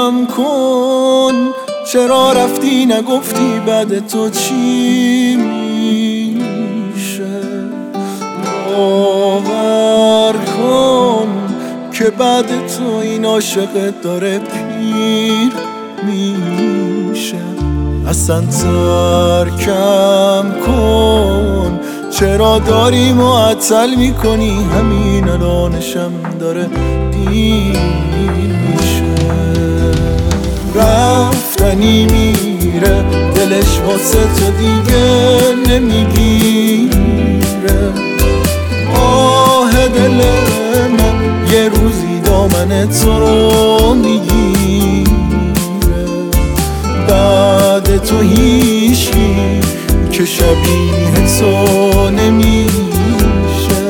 جمع کن، چرا رفتی نگفتی بعد تو چی میشه. باور کن که بعد تو این عاشقت داره پیر میشه. اصلا ترکم کن، چرا داری معطل میکنی، همین الانشم داره دیر میشه. رفتنی میره دلش واسه تو دیگه نمیگیره. آه دل من یه روزی دامن تو رو میگیره. بعد تو هیچی که شبیه تو نمیشه.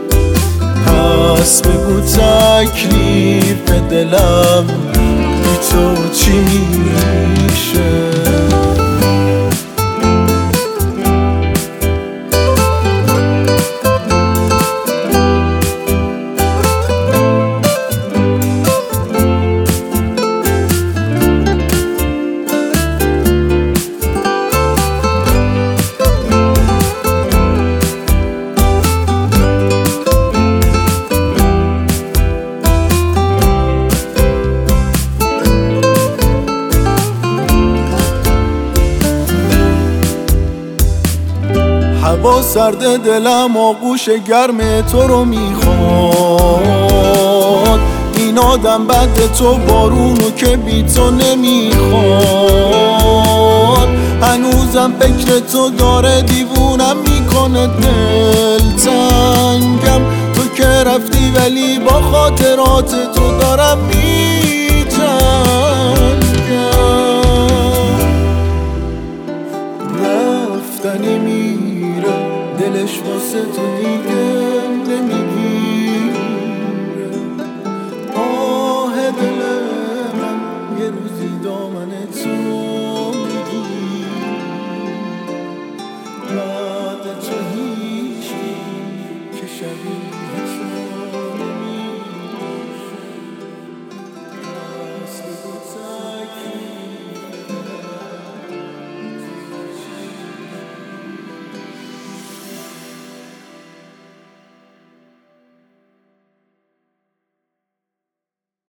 پس بگو تکلیف دلم بی تو چی میشه. هوا سرد دلم آغوش گرم تو رو میخواد. این آدم بد تو بارونو که بی تو نمیخواد. هنوزم فکر تو داره دیوونم میکنه، دلتنگم تو که رفتی ولی با خاطرات تو دارم